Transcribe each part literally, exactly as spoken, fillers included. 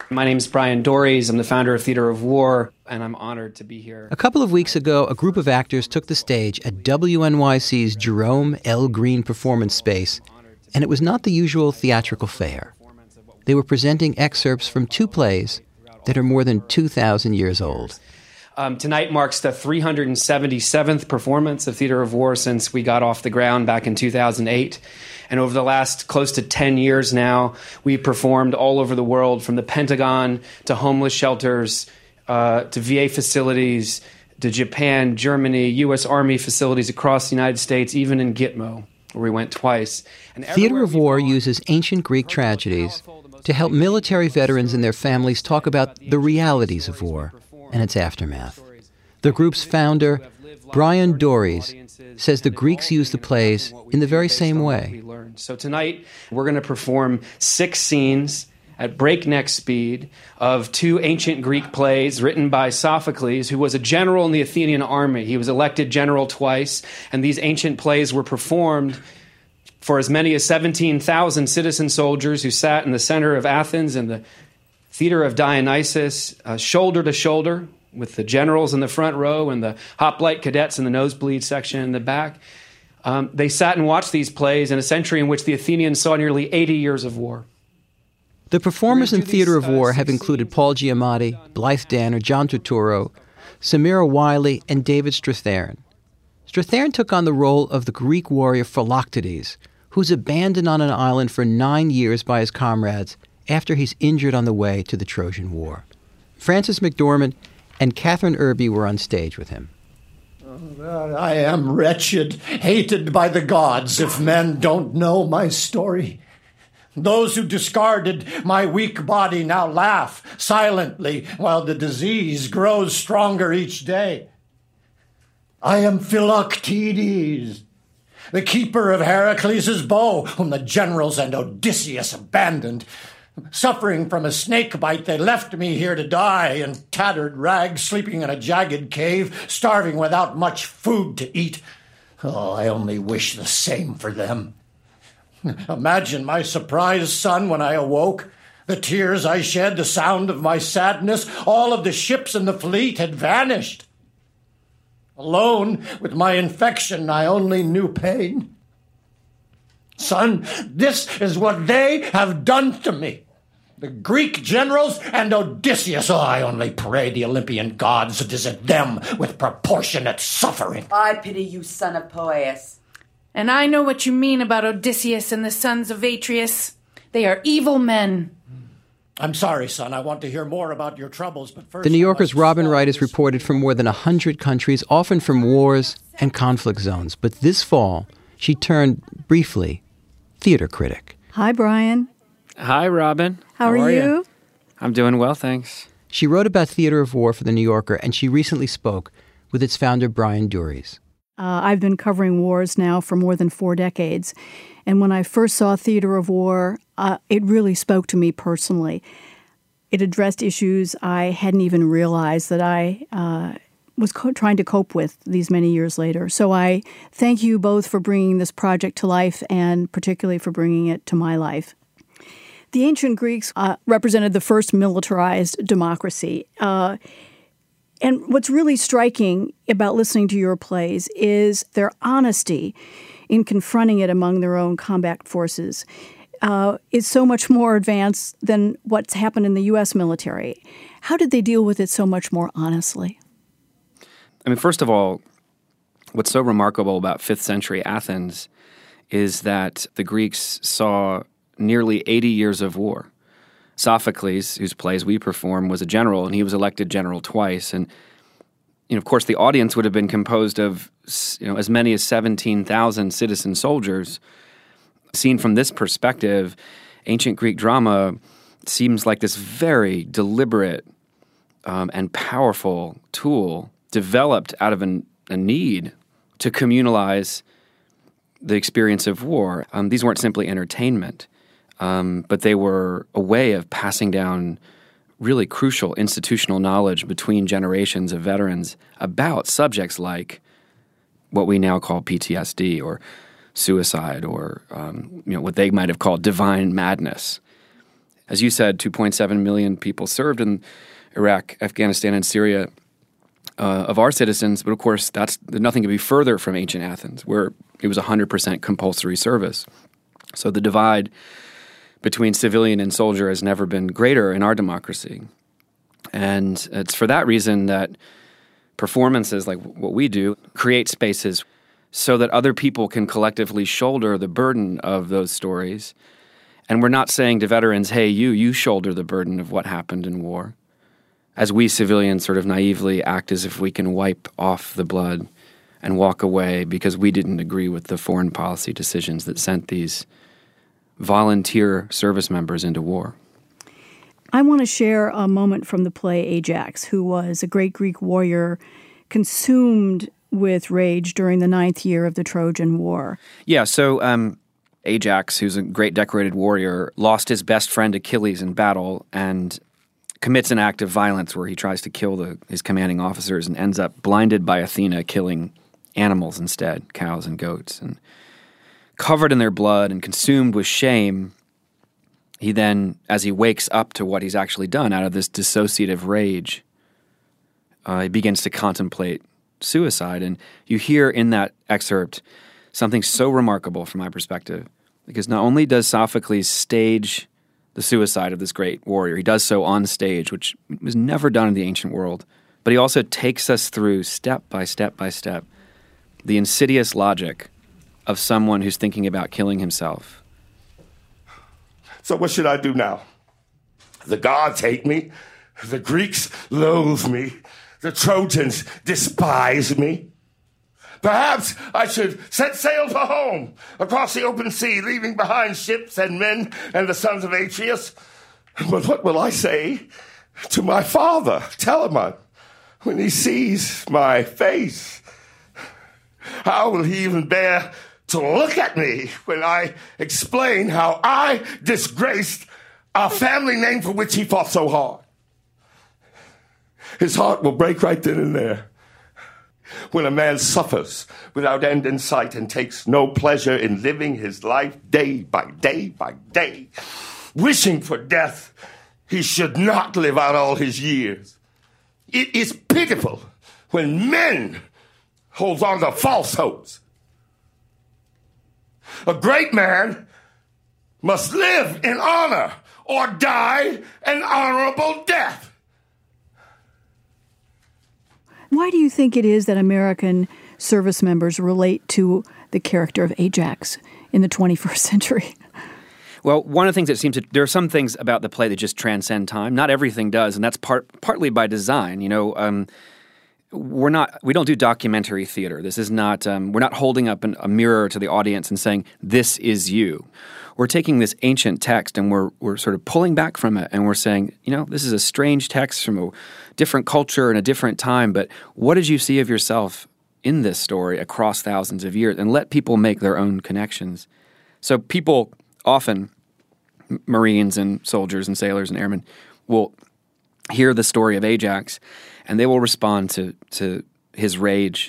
My name's Brian Dories. I'm the founder of Theater of War, and I'm honored to be here. A couple of weeks ago, a group of actors took the stage at W N Y C's Jerome L. Green Performance Space, and it was not the usual theatrical fare. They were presenting excerpts from two plays that are more than two thousand years old. Um, tonight marks the three hundred seventy-seventh performance of Theater of War since we got off the ground back in two thousand eight. And over the last close to ten years now, we've performed all over the world, from the Pentagon to homeless shelters, uh, to V A facilities, to Japan, Germany, U S Army facilities across the United States, even in Gitmo, where we went twice. And Theater of War uses ancient Greek tragedies to help military veterans and their families talk about the realities of war and its aftermath. The group's founder, Brian Dories, says the Greeks used the plays in the very same way. So tonight, we're going to perform six scenes at breakneck speed of two ancient Greek plays written by Sophocles, who was a general in the Athenian army. He was elected general twice, and these ancient plays were performed for as many as seventeen thousand citizen soldiers who sat in the center of Athens in the Theater of Dionysus, uh, shoulder to shoulder, with the generals in the front row and the hoplite cadets in the nosebleed section in the back. Um, they sat and watched these plays in a century in which the Athenians saw nearly eighty years of war. The performers in Theater of War have included Paul Giamatti, Blythe Danner, John Turturro, Samira Wiley, and David Strathairn. Strathairn took on the role of the Greek warrior Philoctetes, who's abandoned on an island for nine years by his comrades after he's injured on the way to the Trojan War. Frances McDormand and Catherine Irby were on stage with him. I am wretched, hated by the gods, if men don't know my story. Those who discarded my weak body now laugh silently while the disease grows stronger each day. I am Philoctetes, the keeper of Heracles' bow, whom the generals and Odysseus abandoned. Suffering from a snake bite, they left me here to die in tattered rags, sleeping in a jagged cave, starving without much food to eat. Oh, I only wish the same for them. Imagine my surprise, son, when I awoke. The tears I shed, the sound of my sadness, all of the ships in the fleet had vanished. Alone with my infection, I only knew pain. Son, this is what they have done to me. The Greek generals and Odysseus. Oh, I only pray the Olympian gods visit them with proportionate suffering. I pity you, son of Poeas. And I know what you mean about Odysseus and the sons of Atreus. They are evil men. I'm sorry, son. I want to hear more about your troubles, but first... The New Yorker's Robin Wright has reported from more than a hundred countries, often from wars and conflict zones. But this fall, she turned, briefly, theater critic. Hi, Brian. Hi, Robin. How, How are, are you? you? I'm doing well, thanks. She wrote about Theater of War for The New Yorker, and she recently spoke with its founder, Brian Dories. Uh, I've been covering wars now for more than four decades. And when I first saw Theater of War, uh, it really spoke to me personally. It addressed issues I hadn't even realized that I uh, was co- trying to cope with these many years later. So I thank you both for bringing this project to life, and particularly for bringing it to my life. The ancient Greeks uh, represented the first militarized democracy. Uh, and what's really striking about listening to your plays is their honesty in confronting it among their own combat forces. Uh, is so much more advanced than what's happened in the U S military. How did they deal with it so much more honestly? I mean, first of all, what's so remarkable about fifth century Athens is that the Greeks saw nearly eighty years of war. Sophocles, whose plays we perform, was a general, and he was elected general twice. And, you know, of course, the audience would have been composed of, you know, as many as seventeen thousand citizen soldiers. Seen from this perspective, ancient Greek drama seems like this very deliberate um, and powerful tool developed out of an, a need to communalize the experience of war. Um, these weren't simply entertainment. Um, but they were a way of passing down really crucial institutional knowledge between generations of veterans about subjects like what we now call P T S D or suicide or um, you know what they might have called divine madness. As you said, two point seven million people served in Iraq, Afghanistan, and Syria uh, of our citizens. But of course, that's nothing could be further from ancient Athens, where it was one hundred percent compulsory service. So the divide between civilian and soldier has never been greater in our democracy. And it's for that reason that performances like what we do create spaces so that other people can collectively shoulder the burden of those stories. And we're not saying to veterans, hey, you, you shoulder the burden of what happened in war, as we civilians sort of naively act as if we can wipe off the blood and walk away because we didn't agree with the foreign policy decisions that sent these volunteer service members into war. I want to share a moment from the play Ajax, who was a great Greek warrior consumed with rage during the ninth year of the Trojan War. Yeah, so um, Ajax, who's a great decorated warrior, lost his best friend Achilles in battle and commits an act of violence where he tries to kill the, his commanding officers and ends up blinded by Athena, killing animals instead, cows and goats. And covered in their blood and consumed with shame, he then, as he wakes up to what he's actually done out of this dissociative rage, uh, he begins to contemplate suicide. And you hear in that excerpt something so remarkable from my perspective, because not only does Sophocles stage the suicide of this great warrior, he does so on stage, which was never done in the ancient world, but he also takes us through step by step by step the insidious logic of someone who's thinking about killing himself. So what should I do now? The gods hate me. The Greeks loathe me. The Trojans despise me. Perhaps I should set sail for home across the open sea, leaving behind ships and men and the sons of Atreus. But what will I say to my father, Telamon, when he sees my face? How will he even bear to look at me when I explain how I disgraced our family name for which he fought so hard? His heart will break right then and there. When a man suffers without end in sight and takes no pleasure in living his life day by day by day, wishing for death, he should not live out all his years. It is pitiful when men hold on to false hopes. A great man must live in honor or die an honorable death. Why do you think it is that American service members relate to the character of Ajax in the twenty-first century? Well, one of the things that seems to, there are some things about the play that just transcend time. Not everything does, and that's part partly by design. You know, um, we're not, we don't do documentary theater. This is not, um, we're not holding up an, a mirror to the audience and saying, this is you. We're taking this ancient text and we're we're sort of pulling back from it and we're saying, you know, this is a strange text from a different culture and a different time, but what did you see of yourself in this story across thousands of years? And let people make their own connections. So people often, Marines and soldiers and sailors and airmen, will hear the story of Ajax and they will respond to, to his rage.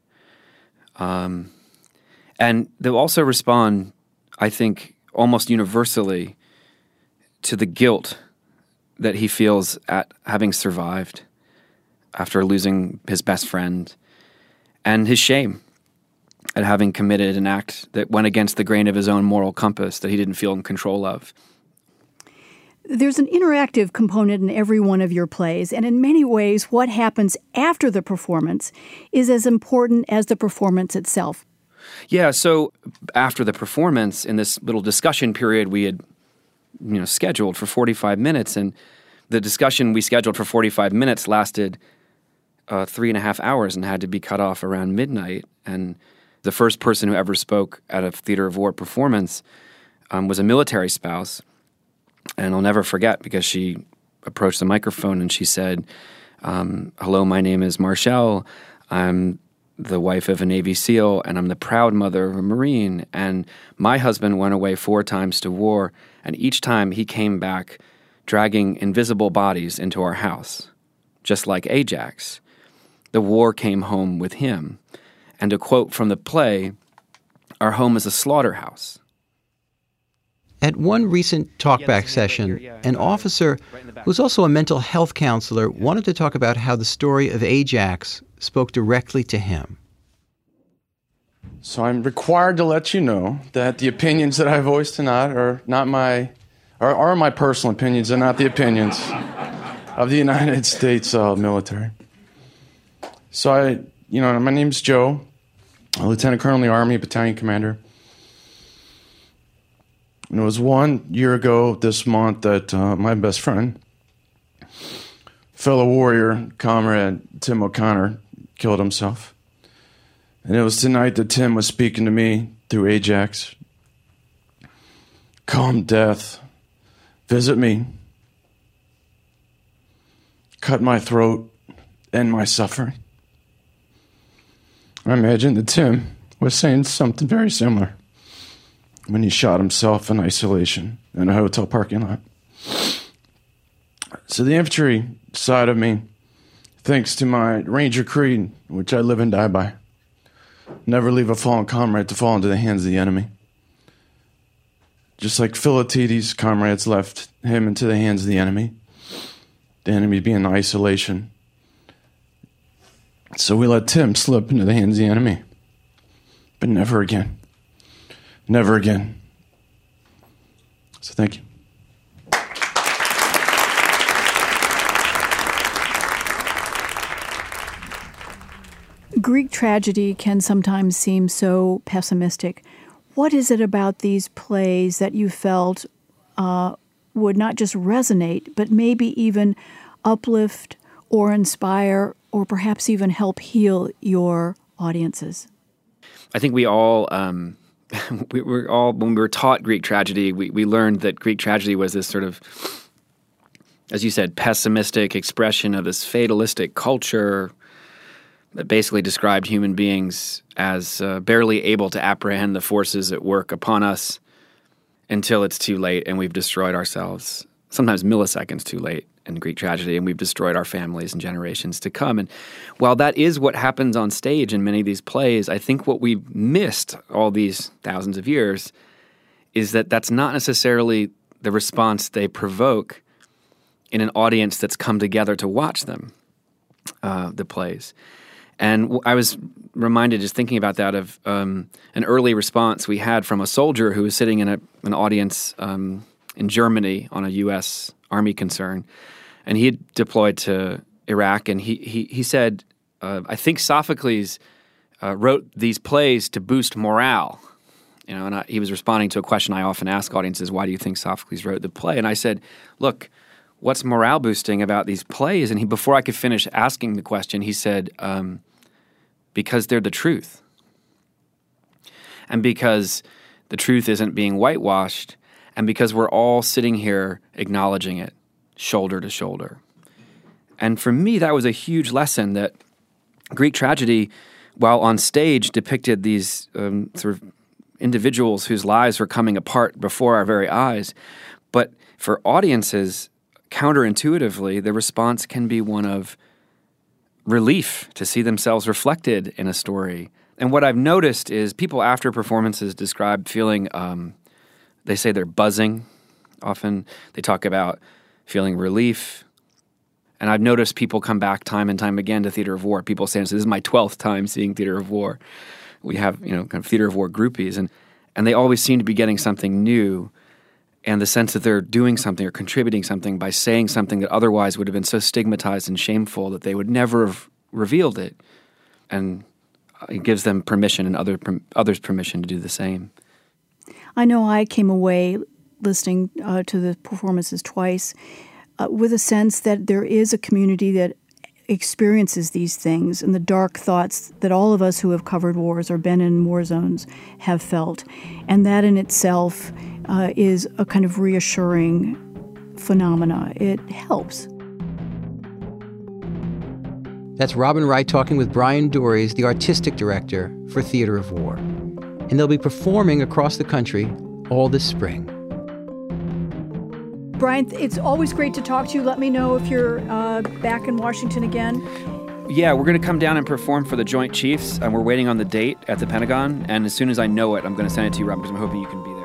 Um, and they'll also respond, I think, almost universally to the guilt that he feels at having survived after losing his best friend, and his shame at having committed an act that went against the grain of his own moral compass that he didn't feel in control of. There's an interactive component in every one of your plays, and in many ways, what happens after the performance is as important as the performance itself. Yeah, so after the performance, in this little discussion period we had, you know, scheduled for forty-five minutes, and the discussion we scheduled for forty-five minutes lasted uh, three and a half hours and had to be cut off around midnight. And the first person who ever spoke at a theater of war performance um, was a military spouse, and I'll never forget because she approached the microphone and she said, um, "Hello, my name is Marshall. I'm the wife of a Navy SEAL, and I'm the proud mother of a Marine. And my husband went away four times to war, and each time he came back dragging invisible bodies into our house, just like Ajax. The war came home with him. And to quote from the play, our home is a slaughterhouse." At one recent talkback session, an officer who's also a mental health counselor wanted to talk about how the story of Ajax spoke directly to him. So I'm required to let you know that the opinions that I voiced tonight are not my, are, are my personal opinions and not the opinions of the United States uh, military. So I, you know, my name's Joe, a lieutenant colonel in the Army, battalion commander. And it was one year ago this month that uh, my best friend, fellow warrior, comrade Tim O'Connor, killed himself. And it was tonight that Tim was speaking to me through Ajax. Come, death, visit me. Cut my throat, end my suffering. I imagine that Tim was saying something very similar when he shot himself in isolation in a hotel parking lot. So the infantry side of me, thanks to my Ranger creed, which I live and die by, never leave a fallen comrade to fall into the hands of the enemy. Just like Philoctetes' comrades left him into the hands of the enemy, the enemy being in isolation. So we let Tim slip into the hands of the enemy. But never again. Never again. So thank you. Greek tragedy can sometimes seem so pessimistic. What is it about these plays that you felt uh, would not just resonate, but maybe even uplift or inspire or perhaps even help heal your audiences? I think we all, um, we were all, when we were taught Greek tragedy, we, we learned that Greek tragedy was this sort of, as you said, pessimistic expression of this fatalistic culture that basically described human beings as uh, barely able to apprehend the forces at work upon us until it's too late and we've destroyed ourselves, sometimes milliseconds too late in Greek tragedy, and we've destroyed our families and generations to come. And while that is what happens on stage in many of these plays, I think what we've missed all these thousands of years is that that's not necessarily the response they provoke in an audience that's come together to watch them, uh, the plays. And I was reminded, just thinking about that, of um, an early response we had from a soldier who was sitting in a, an audience um, in Germany on a U S Army concern. And he had deployed to Iraq, and he he, he said, uh, I think Sophocles uh, wrote these plays to boost morale. You know, and I, he was responding to a question I often ask audiences, why do you think Sophocles wrote the play? And I said, look, what's morale boosting about these plays? And he, before I could finish asking the question, he said, um, because they're the truth. And because the truth isn't being whitewashed, and because we're all sitting here acknowledging it, shoulder to shoulder. And for me, that was a huge lesson, that Greek tragedy, while on stage depicted these um, sort of individuals whose lives were coming apart before our very eyes, but for audiences, counterintuitively, the response can be one of relief to see themselves reflected in a story. And what I've noticed is people after performances describe feeling, um, they say they're buzzing. Often they talk about feeling relief. And I've noticed people come back time and time again to Theater of War. People say, this is my twelfth time seeing Theater of War. We have, you know, kind of Theater of War groupies, and, and they always seem to be getting something new, and the sense that they're doing something or contributing something by saying something that otherwise would have been so stigmatized and shameful that they would never have revealed it. And it gives them permission and other others permission to do the same. I know I came away listening uh, to the performances twice uh, with a sense that there is a community that experiences these things and the dark thoughts that all of us who have covered wars or been in war zones have felt. And that in itself uh, is a kind of reassuring phenomena. It helps. That's Robin Wright talking with Brian Dories, the artistic director for Theater of War. And they'll be performing across the country all this spring. Brian, it's always great to talk to you. Let me know if you're uh, back in Washington again. Yeah, we're going to come down and perform for the Joint Chiefs, and we're waiting on the date at the Pentagon. And as soon as I know it, I'm going to send it to you, Robin, because I'm hoping you can be there.